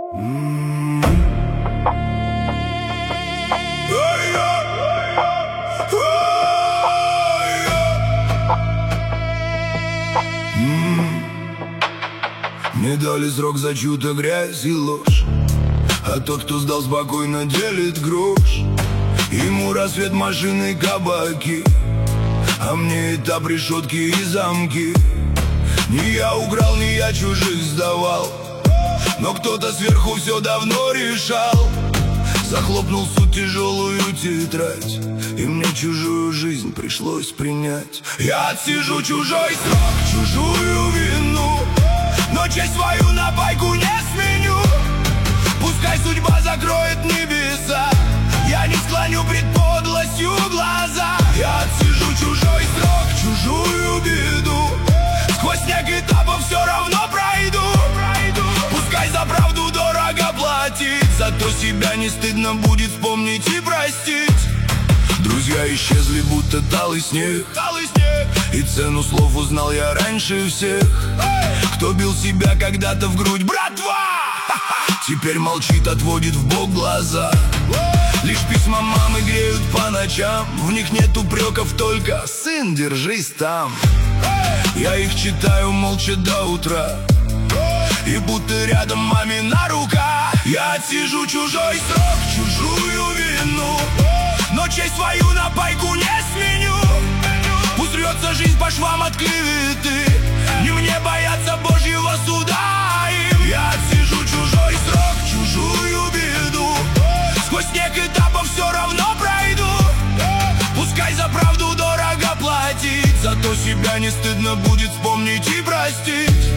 Мне дали срок за чью-то грязь и ложь, а тот, кто сдал, спокойно делит грош. Ему рассвет, машины, кабаки, а мне этап, решетки и замки. Не я украл, не я чужих сдавал, но кто-то сверху все давно решал. Захлопнул суд, тяжелую тетрадь, и мне чужую жизнь пришлось принять. Я отсижу чужой срок, чужую вину, но честь свою на пайку не сменю. Пускай судьба закроет небеса, я не склоню пред подлостью глаза. Я отсижу чужой срок, чужую беду, сквозь снег этапов все равно пройду. Пускай за правду дорого платить, зато себя не стыдно будет вспомнить и простить. Друзья исчезли, будто талый снег, и цену слов узнал я раньше всех. Кто бил себя когда-то в грудь, братва, теперь молчит, отводит в бок глаза. Лишь письма мамы греют по ночам, в них нет упреков, только «сын, держись там». Я их читаю молча до утра, и будто рядом мамина рука. Я отсижу чужой срок, чужую вину, но честь свою на пайку не сменю. Пусть рвется жизнь по швам от клеветы, не мне бояться Божьего суда им. Я отсижу чужой срок, чужую беду, сквозь снег этапов все равно пройду. Пускай за правду дорого платить, зато себя не стыдно будет вспомнить и простить.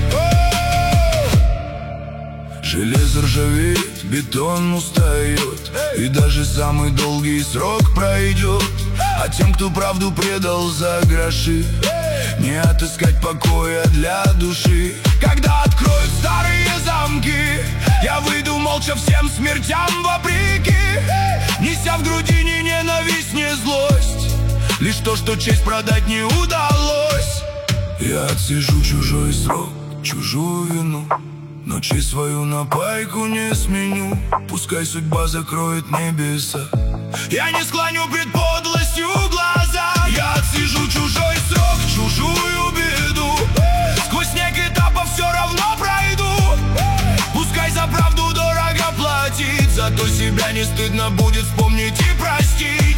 Железо ржавеет, бетон устает, и даже самый долгий срок пройдет. А тем, кто правду предал за гроши, не отыскать покоя для души. Когда откроют старые замки, я выйду молча всем смертям вопреки, неся в груди ни ненависть, ни злость, лишь то, что честь продать не удалось. Я отсижу чужой срок, чужую вину, но честь свою на пайку не сменю. Пускай судьба закроет небеса, я не склоню пред подлостью глаза. Я отсижу чужой срок, чужую беду, сквозь снег этапов все равно пройду. Пускай за правду дорого платить, зато себя не стыдно будет вспомнить и простить.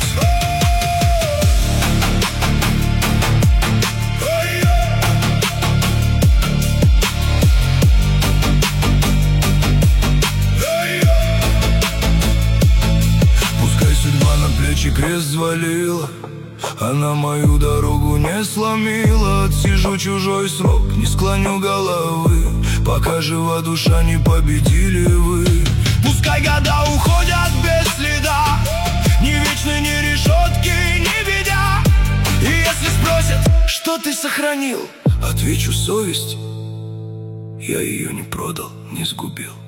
Крест взвалила, она мою дорогу не сломила. Отсижу чужой срок, не склоню головы, пока жива душа, не победили вы. Пускай года уходят без следа, ни вечны, ни решетки, ни беда. И если спросят, что ты сохранил, отвечу: совесть. Я ее не продал, не сгубил.